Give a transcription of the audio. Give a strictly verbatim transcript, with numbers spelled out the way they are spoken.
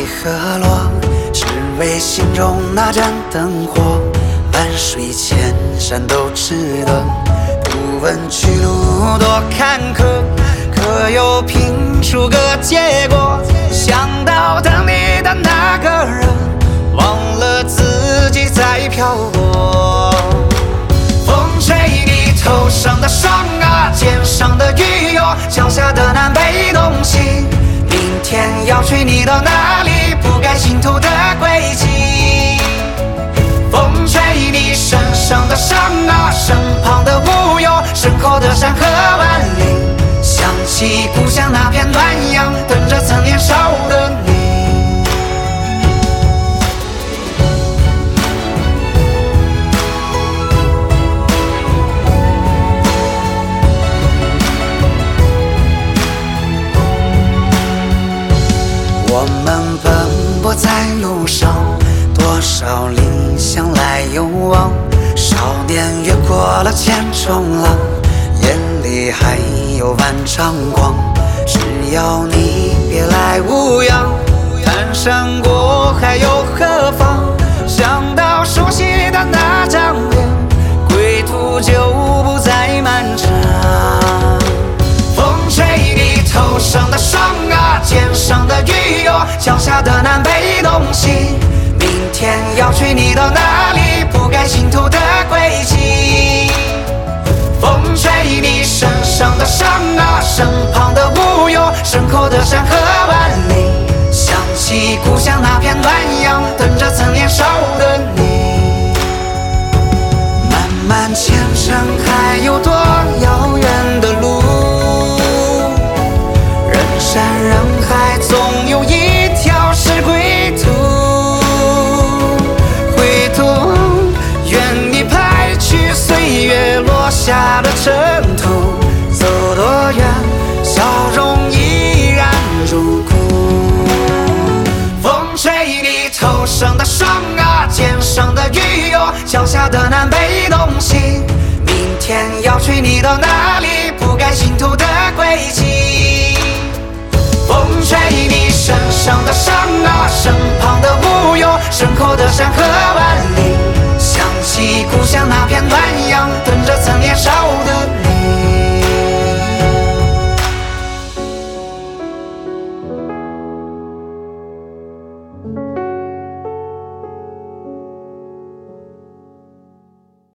河落，只为心中那盏灯火。万水千山都值得，不问去路多坎坷，可有拼出个结果。想到等你的那个人，忘了自己在漂泊。风吹你头上的霜啊，肩上的雨哟，脚下的南北东西。明天要吹你到哪里，不改心头的轨迹。风吹你身上的伤啊，身旁的雾哟，身后的山河万里。想起故乡那片暖阳，等着曾年少的你。我们奔波在路上，多少理想来又往。少年越过了千重浪，眼里还有万丈光。只要你别来无恙，谈山过海又何妨？想到熟悉的那张脸，归途就不再漫长。风吹你头上的霜啊，肩上的雨哟，脚下的南北东西。明天要吹你到哪里，不改心头的轨迹。风吹你身上的伤啊，身旁的雾哟，身后的山河万里。想起故乡那片暖阳，等着曾年少的你。漫漫前程还有多遥远的路，人山人海总有一条是归途。归途愿你拍去岁月落下的尘土，走多远笑容依然如故。风吹你头上的霜啊，肩上的雨哟，脚下的南北东西。明天要吹你到哪里，不改心头的轨迹。风吹你身上的伤啊，身旁的雾哟，身后的山河